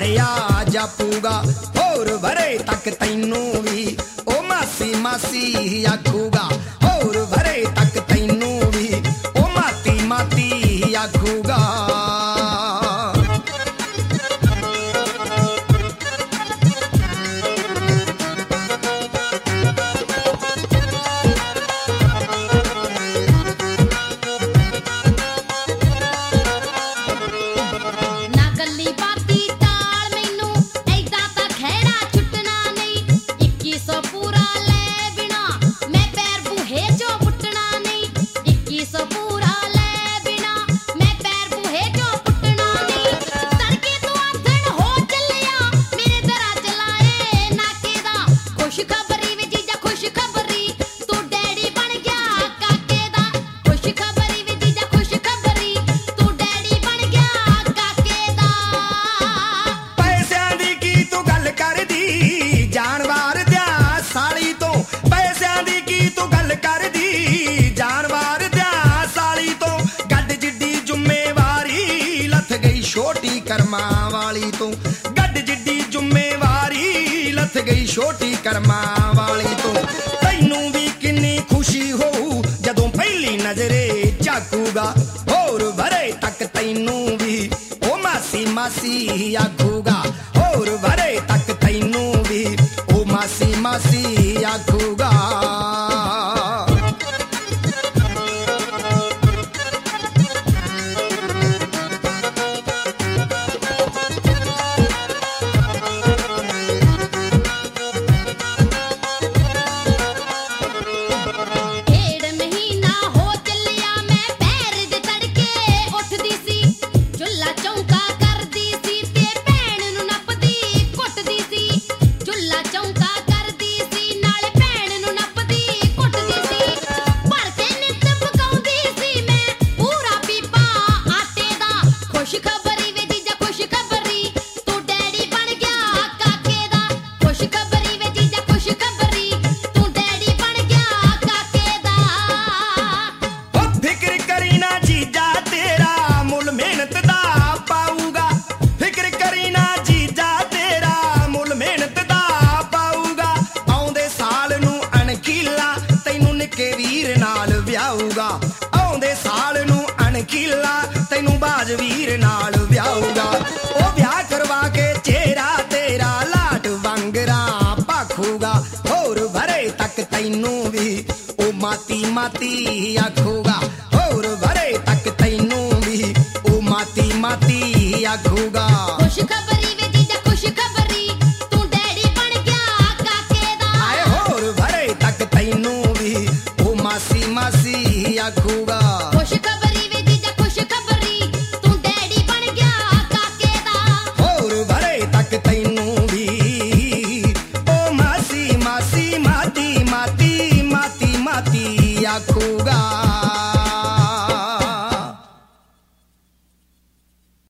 ਭਰਿਆ ਜਾਪੂਗਾ ਹੋਰ ਭਰੇ ਤੱਕ ਤੈਨੂੰ ਵੀ ਉਹ ਮਾਸੀ ਮਾਸੀ ਆਖੂਗਾ ਹੋਰ ਭਰੇ ਤੱਕ ਤੈਨੂੰ ਵੀ ਉਹ ਮਾਤੀ ਮਾਤੀ ਆਖੂਗਾ ਛੋਟੀ ਕਰਮਾਂ ਵਾਲੀ ਤੋਂ ਗੱਡ ਜਿੱਡੀ ਜ਼ਿੰਮੇਵਾਰੀ ਲੱਥ ਗਈ ਛੋਟੀ ਕਰਮਾਂ ਵਾਲੀ ਤੋਂ ਤੈਨੂੰ ਵੀ ਕਿੰਨੀ ਖੁਸ਼ੀ ਹੋਊ ਜਦੋਂ ਪਹਿਲੀ ਨਜ਼ਰੇ ਝਾਕੂਗਾ ਹੋਰ ਭਰੇ ਤੱਕ ਤੈਨੂੰ ਵੀ ਉਹ ਮਾਸੀ ਮਾਸੀ ਆਖੂਗਾ ਹੋਰ ਭਰੇ ਤੱਕ ਤੈਨੂੰ ਵੀ ਉਹ ਮਾਸੀ ਮਾਸੀ ਆਖੂਗਾ ਵੀਰ ਨਾਲ ਵਿਆਹੂਗਾ ਆਉਂਦੇ ਸਾਲ ਨੂੰ ਅਣਖੀਲਾ ਤੈਨੂੰ ਬਾਜ ਵੀਰ ਨਾਲ ਵਿਆਹੂਗਾ ਉਹ ਵਿਆਹ ਕਰਵਾ ਕੇ ਚਿਹਰਾ ਤੇਰਾ ਲਾਟ ਵਾਂਗਰਾ ਭਾਖੂਗਾ ਹੋਰ ਭਰੇ ਤੱਕ ਤੈਨੂੰ ਵੀ ਉਹ ਮਾਤੀ ਮਾਤੀ ਆਖੂਗਾ ਹੋਰ ਭਰੇ ਤੱਕ ਤੈਨੂੰ ਵੀ ਉਹ ਮਾਤੀ ਮਾਤੀ ਆਖੂਗਾ ਖੁਸ਼ਖਬਰੀ ਵੇ ਜੀਜਾ ਖੁਸ਼ਖਬਰੀ ਤੂੰ ਡੈਡੀ ਬਣ ਗਿਆ ਕਾਕੇ ਦਾ ਆਏ ਹੋਰ ਭਰੇ ਤੱਕ ਤੈਨੂੰ ਵੀ ਮਾਸੀ ਮਾਸੀ ਆਖੂਗਾ ਖੁਸ਼ਖਬਰੀ ਵੇ ਜੀਜਾ ਖੁਸ਼ਖਬਰੀ ਤੂੰ ਡੈਡੀ ਬਣ ਗਿਆ ਕਾਕੇ ਦਾ ਹੋਰ ਭਰੇ ਤੱਕ ਤੈਨੂੰ ਵੀ ਉਹ ਮਾਸੀ ਮਾਸੀ ਮਾਤੀ ਮਾਤੀ ਮਾਤੀ ਮਾਤੀ ਆਖੂ